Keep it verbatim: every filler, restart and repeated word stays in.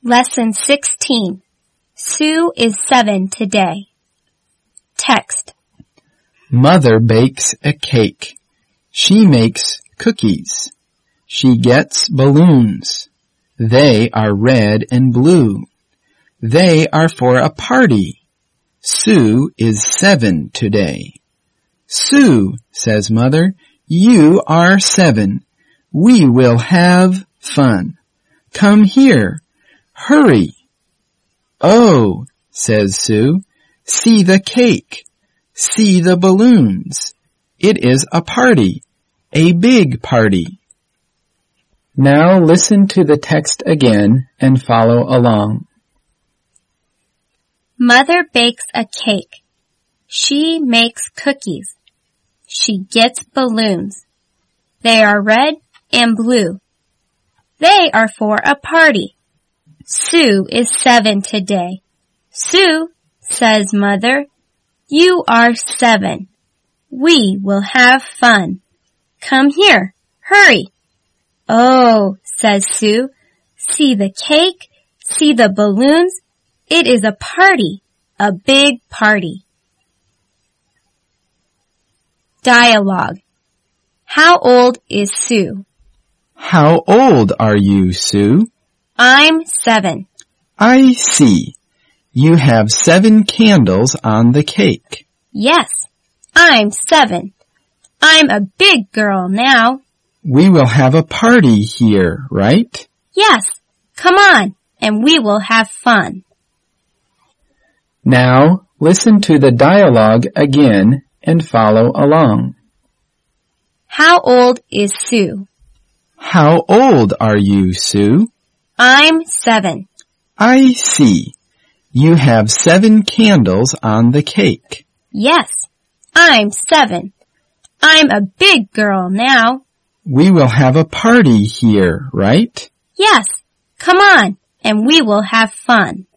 Lesson sixteen. Sue is seven today. Text. Mother bakes a cake. She makes cookies. She gets balloons. They are red and blue. They are for a party. Sue is seven today. Sue, says Mother, you are seven. We will have fun. Come here. Hurry. Oh, says Sue, see the cake. See the balloons. It is a party, a big party. Now listen to the text again and follow along. Mother bakes a cake. She makes cookies. She gets balloons. They are red and blue. They are for a party. Sue is seven today. Sue, says Mother, you are seven. We will have fun. Come here. Hurry. Oh, says Sue, see the cake, see the balloons. It is a party, a big party. Dialogue. How old is Sue? How old are you, Sue? I'm seven. I see. You have seven candles on the cake. Yes, I'm seven. I'm a big girl now. We will have a party here, right? Yes, come on, and we will have fun. Now, listen to the dialogue again and follow along. How old is Sue? How old are you, Sue? I'm seven. I see. You have seven candles on the cake. Yes, I'm seven. I'm a big girl now. We will have a party here, right? Yes, come on, and we will have fun.